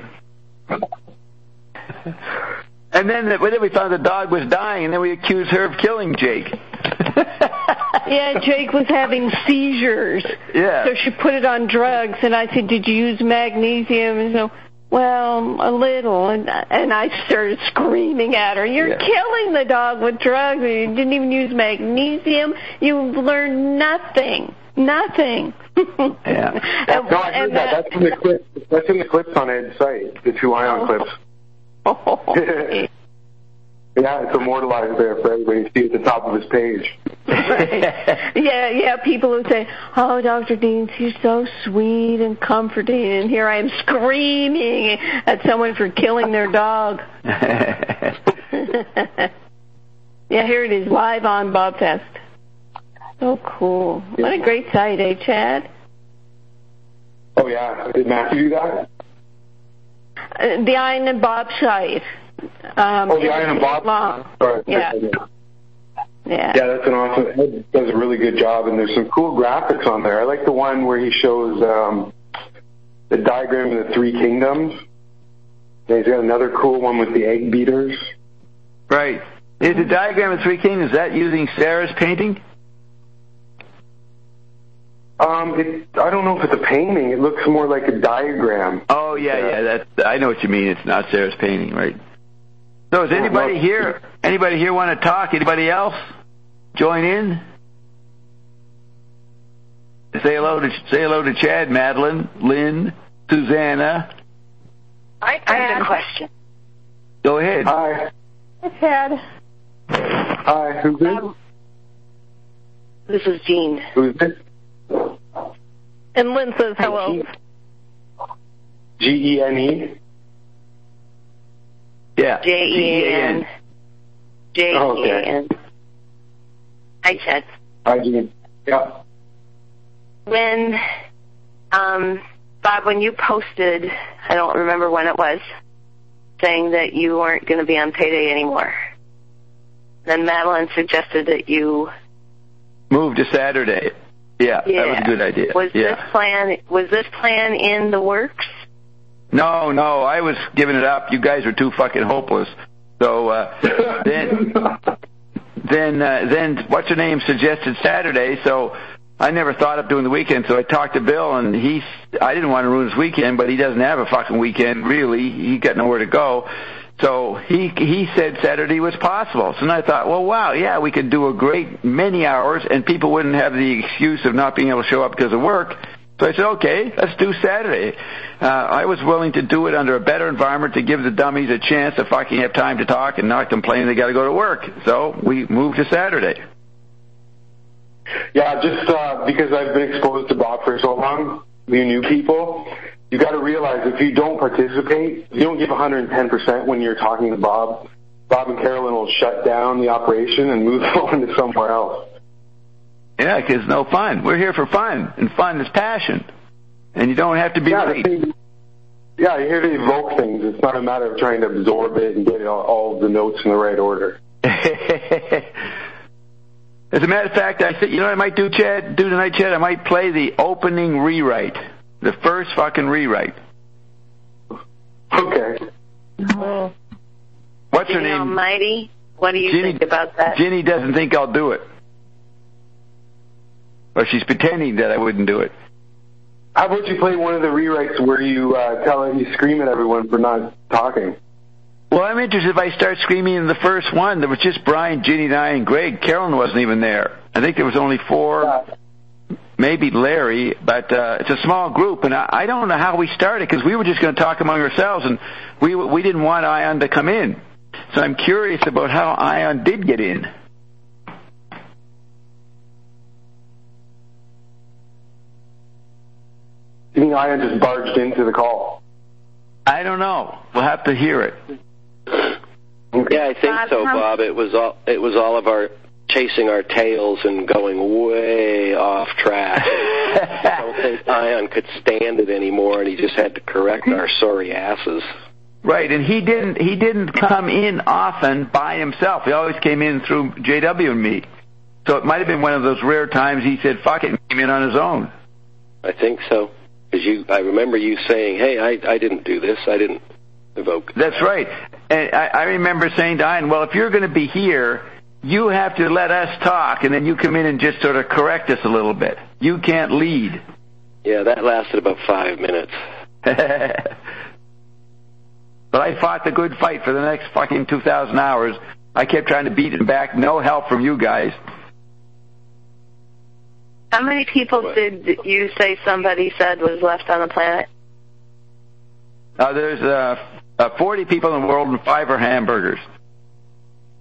And then, then we found the dog was dying, and then we accused her of killing Jake. Yeah, Jake was having seizures. Yeah. So she put it on drugs, and I said, "Did you use magnesium?" And so, well, a little, and and I started screaming at her, "You're yeah. killing the dog with drugs. You didn't even use magnesium. You've learned nothing, nothing." Yeah. and, no, I heard that. That's in the clips. That's in the clips on Ed's site. The two Ion oh. clips. Oh. Yeah, it's immortalized there for everybody to see at the top of his page. Right. Yeah, yeah, people who say, oh, Doctor Deans, he's so sweet and comforting, and here I am screaming at someone for killing their dog. Yeah, here it is, live on Bobfest. So cool. What a great site, eh, Chad? Oh, yeah. Did Matthew do that? Uh, the Ian and Bob site. Um, oh, the Ian and Bob? Long. Sorry. Yeah. Yeah. Yeah, that's an awesome, Ed does a really good job, and there's some cool graphics on there. I like the one where he shows um, the diagram of the three kingdoms. And he's got another cool one with the egg beaters. Right. Is the diagram of three kingdoms, is that using Sarah's painting? Um, it, I don't know if it's a painting. It looks more like a diagram. Oh, yeah, yeah. That, I know what you mean. It's not Sarah's painting, right? So is anybody here, anybody here want to talk? Anybody else join in? Say hello to, say hello to Chad, Madeline, Lynn, Susanna. I, I have a question. Go ahead. Hi. Hi, Chad. Hi, who's this? Um, this is Jean. Who's this? And Lynn says hello. G E N E? Yeah. J E A N. J E A N. Hi, Chad. Hi, Jean. Yeah. When, um, Bob, when you posted, I don't remember when it was, saying that you weren't going to be on payday anymore, then Madeline suggested that you move to Saturday. Yeah, yeah. That was a good idea. Was yeah. this plan, was this plan in the works? No, no, I was giving it up. You guys were too fucking hopeless. So, uh, then, then, uh, then, what's her name suggested Saturday, so I never thought of doing the weekend, so I talked to Bill, and he, I didn't want to ruin his weekend, but he doesn't have a fucking weekend, really. He got nowhere to go. So he he said Saturday was possible. So then I thought, well, wow, yeah, we could do a great many hours, and people wouldn't have the excuse of not being able to show up because of work. So I said, okay, let's do Saturday. Uh, I was willing to do it under a better environment to give the dummies a chance to fucking have time to talk and not complain they got to go to work. So we moved to Saturday. Yeah, just uh, because I've been exposed to Bob for so long, you new people, you got to realize if you don't participate, you don't give one hundred ten percent when you're talking to Bob, Bob and Carolyn will shut down the operation and move on to somewhere else. Yeah, because no fun. We're here for fun, and fun is passion. And you don't have to be yeah, late. Thing, yeah, you're here to evoke things. It's not a matter of trying to absorb it and get all, all of the notes in the right order. As a matter of fact, I said, you know what I might do, Chad? Do tonight, Chad? I might play the opening rewrite. The first fucking rewrite. Okay. Oh. What's Ginny her name? Almighty? What do you Ginny, think about that? Ginny doesn't think I'll do it. Or she's pretending that I wouldn't do it. How about you play one of the rewrites where you uh, tell it, you scream at everyone for not talking? Well, I'm interested if I start screaming in the first one. There was just Brian, Ginny, and I, and Greg. Carolyn wasn't even there. I think there was only four, yeah. Maybe Larry, but uh, it's a small group, and I, I don't know how we started because we were just going to talk among ourselves, and we we didn't want Ion to come in. So I'm curious about how Ion did get in. You mean Ion just barged into the call? I don't know. We'll have to hear it. Yeah, I think so, Bob. It was all it was all of our chasing our tails and going way off track. I don't think Ion could stand it anymore, and he just had to correct our sorry asses. Right, and he didn't he didn't come in often by himself. He always came in through J W and me. So it might have been one of those rare times he said, fuck it, and came in on his own. I think so. Because you, I remember you saying, hey, I, I didn't do this. I didn't evoke. That's right. And I, I remember saying to Ian, well, if you're going to be here, you have to let us talk, and then you come in and just sort of correct us a little bit. You can't lead. Yeah, that lasted about five minutes. But I fought the good fight for the next fucking two thousand hours. I kept trying to beat it back. No help from you guys. How many people what? did you say somebody said was left on the planet? Uh, there's uh, uh, forty people in the world and five are hamburgers.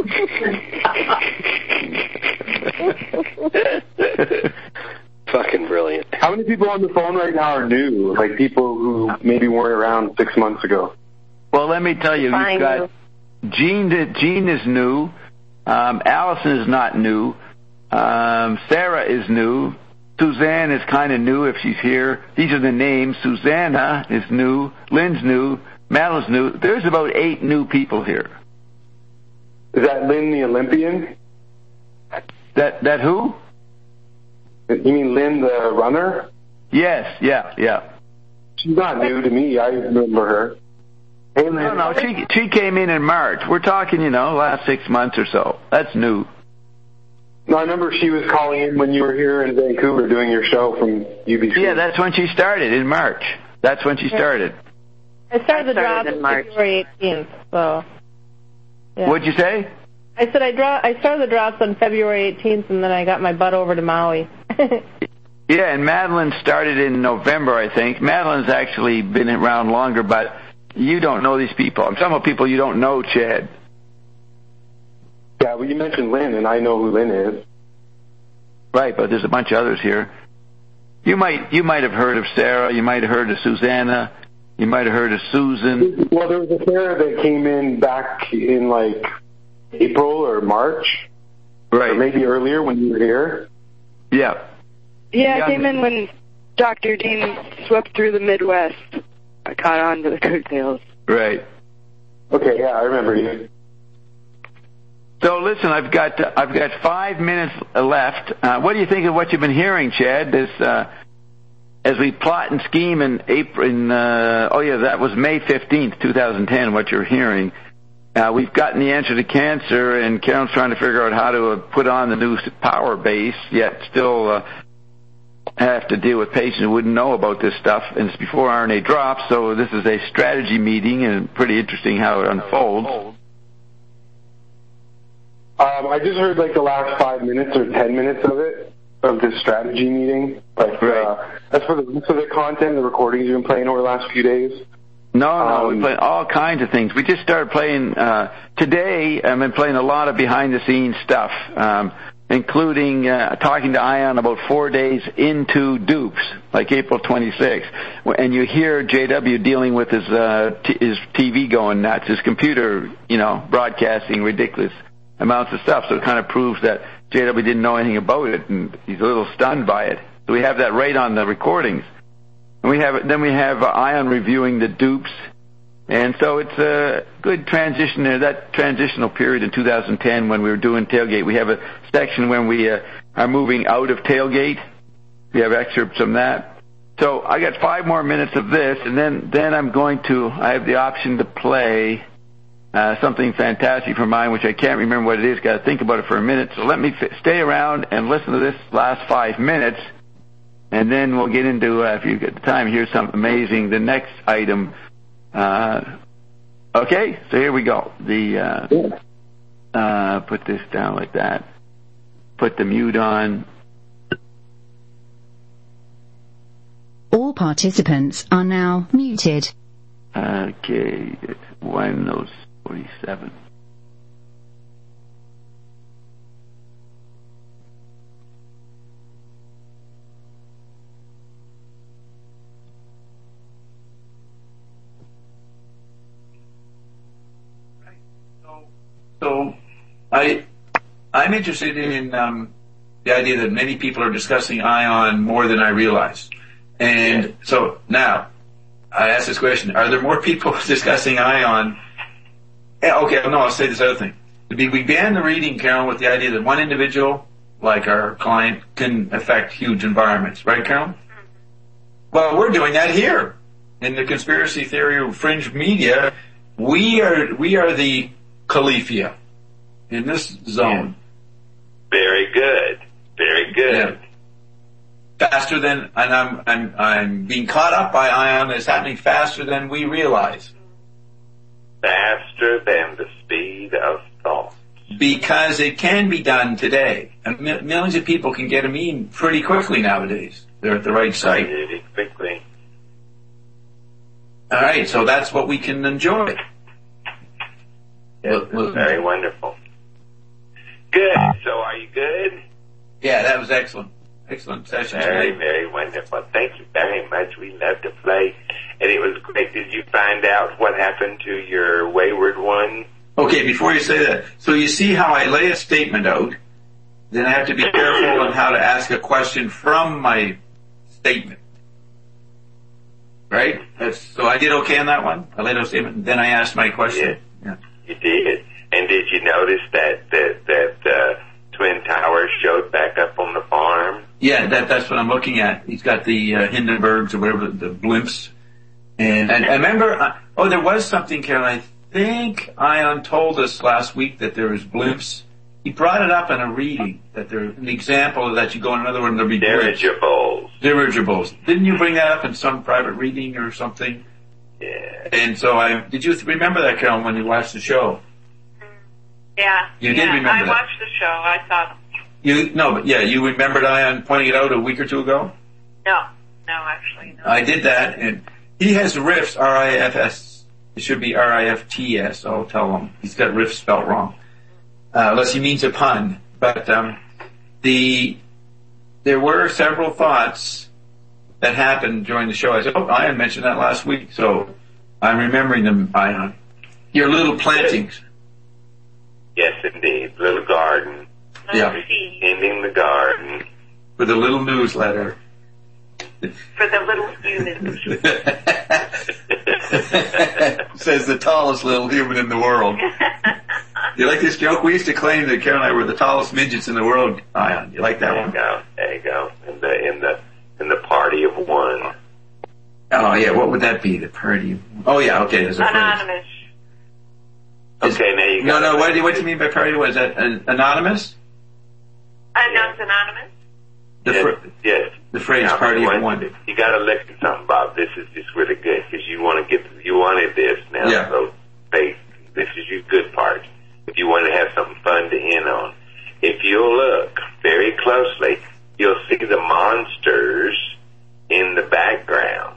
Fucking brilliant. How many people on the phone right now are new? Like people who maybe weren't around six months ago? Well, let me tell you, Fine, you've got Jean. Jean is new. Um, Allison is not new. Um, Sarah is new. Suzanne is kind of new if she's here. These are the names. Susanna is new. Lynn's new. Madeline's new. There's about eight new people here. Is that Lynn the Olympian? That that who? You mean Lynn the runner? Yes, yeah, yeah. She's not new to me. I remember her. Hey, Lynn. No, no, she she came in in March. We're talking, you know, last six months or so. That's new. No, I remember she was calling in when you were here in Vancouver doing your show from U B C. Yeah, that's when she started, in March. That's when she started. I started the I started drop in on March. February eighteenth, so. Yeah. What'd you say? I said I draw. I started the drops on February eighteenth, and then I got my butt over to Maui. Yeah, and Madeline started in November, I think. Madeline's actually been around longer, but you don't know these people. I'm talking about people you don't know, Chad. Yeah, well, you mentioned Lynn, and I know who Lynn is. Right, but there's a bunch of others here. You might you might have heard of Sarah. You might have heard of Susanna. You might have heard of Susan. Well, there was a Sarah that came in back in, like, April or March. Right. Or maybe earlier when you were here. Yeah. Yeah, Yeah, I came in when Doctor Dean swept through the Midwest. I caught on to the coattails. Right. Okay, yeah, I remember you. So listen, I've got uh, I've got five minutes left. Uh, what do you think of what you've been hearing, Chad? This uh, as we plot and scheme in April. In uh, oh yeah, that was May fifteenth, two thousand ten. What you're hearing. Uh, we've gotten the answer to cancer, and Carol's trying to figure out how to uh, put on the new power base, yet still uh, have to deal with patients who wouldn't know about this stuff. And it's before R N A drops, so this is a strategy meeting, and pretty interesting how it unfolds. Um, I just heard, like, the last five minutes or ten minutes of it, of this strategy meeting. Like, Right. uh, that's for the rest of the content, the recordings you've been playing over the last few days. No, no, Um, we play all kinds of things. We just started playing, uh, today I've been playing a lot of behind-the-scenes stuff, um, including uh, talking to Ion about four days into dupes, like April twenty-sixth. And you hear J W dealing with his, uh, t- his T V going nuts, his computer, you know, broadcasting ridiculous amounts of stuff. So it kind of proves that J W didn't know anything about it, and he's a little stunned by it. So we have that right on the recordings. And we have then we have uh, Ion reviewing the dupes, and so it's a good transition there. That transitional period in two thousand ten when we were doing Tailgate, we have a section when we uh, are moving out of Tailgate. We have excerpts from that. So I got five more minutes of this, and then then I'm going to I have the option to play uh, something fantastic for mine, which I can't remember what it is. Got to think about it for a minute. So let me f- stay around and listen to this last five minutes. And then we'll get into, uh, if you get the time, here's something amazing. The next item. Uh, okay, so here we go. The uh, uh, put this down like that. Put the mute on. All participants are now muted. Okay, Windows forty-seven. So, I, I'm interested in um, the idea that many people are discussing Ion more than I realize. And so now, I ask this question, are there more people discussing Ion? Yeah, okay, no, I'll say this other thing. We began the reading, Carol, with the idea that one individual, like our client, can affect huge environments. Right, Carol? Well, we're doing that here. In the conspiracy theory fringe media, we are we are the Califia in this zone. Very good. Very good. Yeah. Faster than, and I'm, I'm, I'm being caught up by Ion. It's happening faster than we realize. Faster than the speed of thought. Because it can be done today. And millions of people can get a meme pretty quickly nowadays. They're at the right site. Really quickly. All right, so that's what we can enjoy. Yes, it's very wonderful. good? Yeah, that was excellent. Excellent session. Very, tonight. very wonderful. Thank you very much. We love to play. And it was great. Did you find out what happened to your wayward one? Okay, before you say that, so you see how I lay a statement out, then I have to be careful on how to ask a question from my statement. Right? That's, so I did okay on that one. I laid out a statement, and then I asked my question. Yes, yeah. You did. And did you notice that that that uh, Twin Towers showed back up on the farm? Yeah, that that's what I'm looking at. He's got the uh, Hindenburgs or whatever, the blimps. And, and I remember, uh, oh, there was something, Carol, I think Ion told us last week that there was blimps. He brought it up in a reading, that there, an example that you go in another one, there'll be dirigibles. Dirigibles. Didn't you bring that up in some private reading or something? Yeah. And so I, did you remember that, Carol, when you watched the show? Yeah. You yeah, did remember I that. watched the show. I saw them. You, no, but yeah, you remembered Ion pointing it out a week or two ago? No. No, actually, no. I did that, and he has riffs, R I F S. It should be R I F T S, I'll tell him. He's got riffs spelled wrong. Uh, unless he means a pun. But, um, the, there were several thoughts that happened during the show. I said, oh, Ion mentioned that last week, so I'm remembering them, Ion. Your little plantings. Yes, indeed. Little garden. Yeah. Ending the garden. For the little newsletter. For the little humans. Says the tallest little human in the world. You like this joke? We used to claim that Carol and I were the tallest midgets in the world. Ion, you like that there one? You go. There you go. In the in the in the party of one. Oh yeah, what would that be? The party of one. Oh yeah, okay. There's a Anonymous. Phrase. Okay, now you No, got no. What do you what do you mean by party? Was that an, anonymous? Announced anonymous. The yes, fr- yes. The phrase now, party you of want, one. You got to look at something, Bob. This is just really good because you want to get you wanted this now. Yeah. So hey, this is your good part. If you want to have something fun to end on, if you'll look very closely, you'll see the monsters in the background.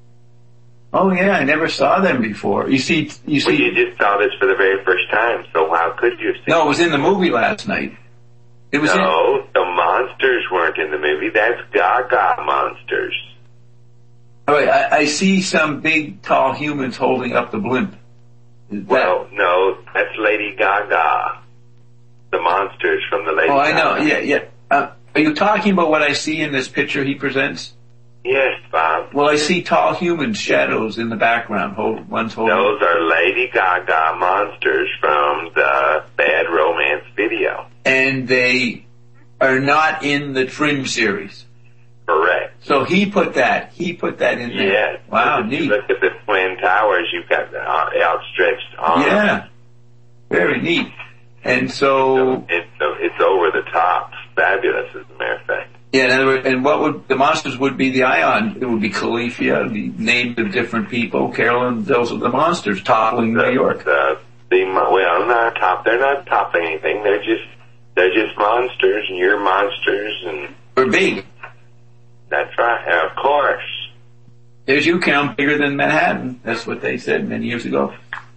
Oh yeah, I never saw them before. You see, you see. Well, you just saw this for the very first time, so how could you have seen No, it was in the movie last night. It was No, in... the monsters weren't in the movie. That's Gaga monsters. Oh, wait, I, I see some big, tall humans holding up the blimp. Is Well, no, that's Lady Gaga. The monsters from the Lady that... Oh, I Gaga. know. Yeah, yeah. Uh, are you talking about what I see in this picture he presents? Yes, Bob. Well, I see tall human shadows in the background. Hold, one's holding. Those are Lady Gaga monsters from the Bad Romance video. And they are not in the Trim series. Correct. So he put that. He put that in there. Yes. Wow, If neat. you look at the Twin Towers, you've got the uh, outstretched arms. Yeah. Very neat. And so... It's, it's over the top. Fabulous, as a matter of fact. Yeah, in other words, and what would the monsters would be the Ion? It would be Califia, it would be named of different people. Carolyn, those are the monsters toppling The, New York. The, the, well, not top. They're not topping anything. They're just they're just monsters, and you're monsters, and We're big. that's right. And of course. There's you, count bigger than Manhattan. That's what they said many years ago.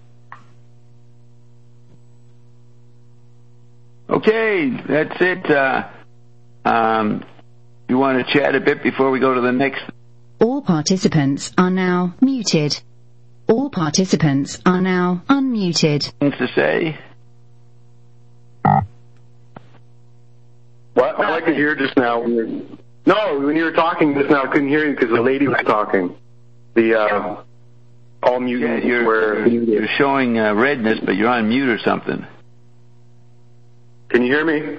Okay, that's it. Uh, um, you want to chat a bit before we go to the next? All participants are now muted. All participants are now unmuted. Things to say? What? I could hear just now. When you're... No, when you were talking just now, I couldn't hear you because the lady was talking. The uh, all mutants Yeah, you're, were you're, muted. you're showing uh, redness, but you're on mute or something. Can you hear me?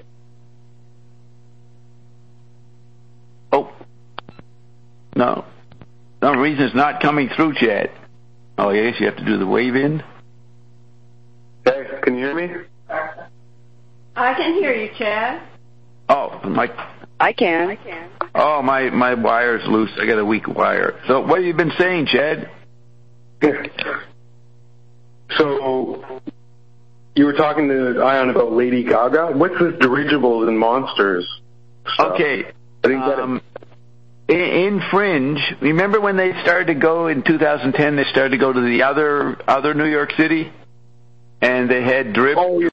Oh. No. No reason it's not coming through, Chad. Oh, yes, you have to do the wave in? Hey, can you hear me? I can hear you, Chad. Oh, my... I can. I can. Oh, my, my wire's loose. I got a weak wire. So what have you been saying, Chad? So, you were talking to Ion about Lady Gaga? What's this dirigibles and monsters stuff? Okay. I think that Um, in, in Fringe, remember when they started to go in two thousand ten, they started to go to the other, other New York City? And they had drip... Oh,